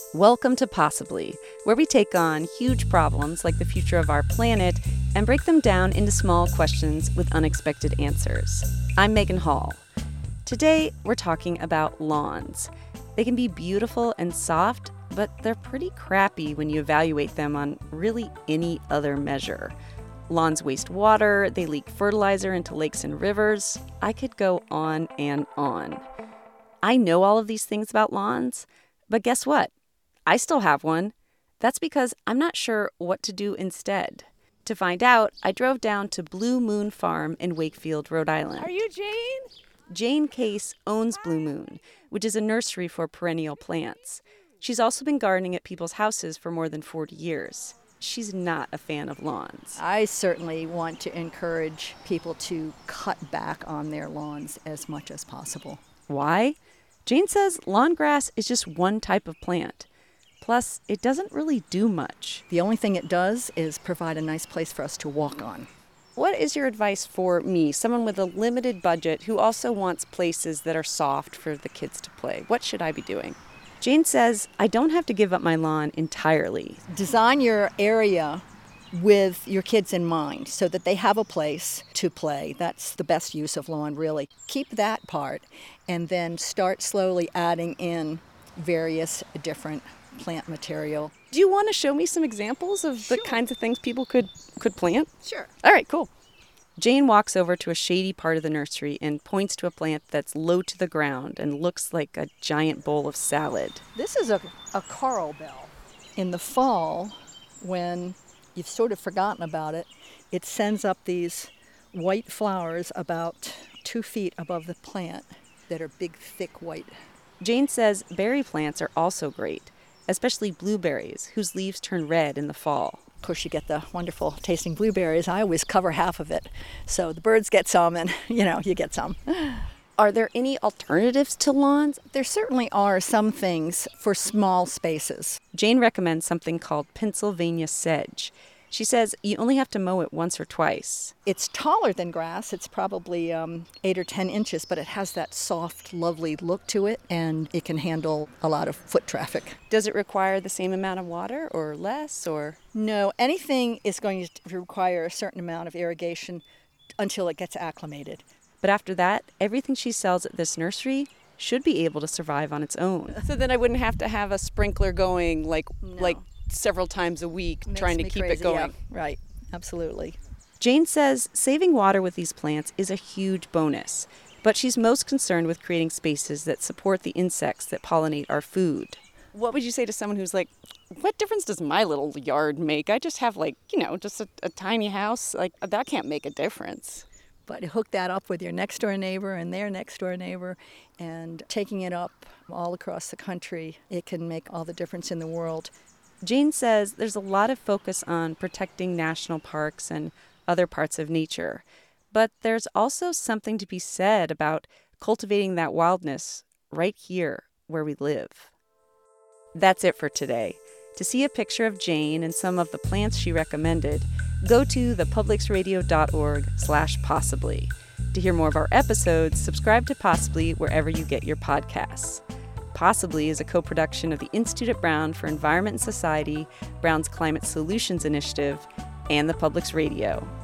Welcome to Possibly, where we take on huge problems like the future of our planet and break them down into small questions with unexpected answers. I'm Megan Hall. Today, we're talking about lawns. They can be beautiful and soft, but they're pretty crappy when you evaluate them on really any other measure. Lawns waste water, they leak fertilizer into lakes and rivers. I could go on and on. I know all of these things about lawns, but guess what? I still have one. That's because I'm not sure what to do instead. To find out, I drove down to Blue Moon Farm in Wakefield, Rhode Island. Are you Jane? Jane Case owns Blue Moon, which is a nursery for perennial plants. She's also been gardening at people's houses for more than 40 years. She's not a fan of lawns. I certainly want to encourage people to cut back on their lawns as much as possible. Why? Jane says lawn grass is just one type of plant. Plus, it doesn't really do much. The only thing it does is provide a nice place for us to walk on. What is your advice for me, someone with a limited budget who also wants places that are soft for the kids to play? What should I be doing? Jane says I don't have to give up my lawn entirely. Design your area with your kids in mind so that they have a place to play. That's the best use of lawn, really. Keep that part and then start slowly adding in various different plant material. Do you want to show me some examples of the kinds of things people could plant? Sure. All right, cool. Jane walks over to a shady part of the nursery and points to a plant that's low to the ground and looks like a giant bowl of salad. This is a coral bell. In the fall, when you've sort of forgotten about it, it sends up these white flowers about 2 feet above the plant that are big, thick white. Jane says berry plants are also great, especially blueberries, whose leaves turn red in the fall. Of course, you get the wonderful tasting blueberries. I always cover half of it. So the birds get some and, you get some. Are there any alternatives to lawns? There certainly are some things for small spaces. Jane recommends something called Pennsylvania sedge. She says you only have to mow it once or twice. It's taller than grass. It's probably 8 or 10 inches, but it has that soft, lovely look to it, and it can handle a lot of foot traffic. Does it require the same amount of water or less? Or No, anything is going to require a certain amount of irrigation until it gets acclimated. But after that, everything she sells at this nursery should be able to survive on its own. So then I wouldn't have to have a sprinkler going like several times a week trying to keep it going. Yeah, right, absolutely. Jane says saving water with these plants is a huge bonus, but she's most concerned with creating spaces that support the insects that pollinate our food. What would you say to someone who's like, what difference does my little yard make? I just have just a tiny house. That can't make a difference. But hook that up with your next door neighbor and their next door neighbor, and taking it up all across the country, it can make all the difference in the world. Jane says there's a lot of focus on protecting national parks and other parts of nature, but there's also something to be said about cultivating that wildness right here where we live. That's it for today. To see a picture of Jane and some of the plants she recommended, go to thepublicsradio.org/possibly. To hear more of our episodes, subscribe to Possibly wherever you get your podcasts. Possibly is a co-production of the Institute at Brown for Environment and Society, Brown's Climate Solutions Initiative, and the Public's Radio.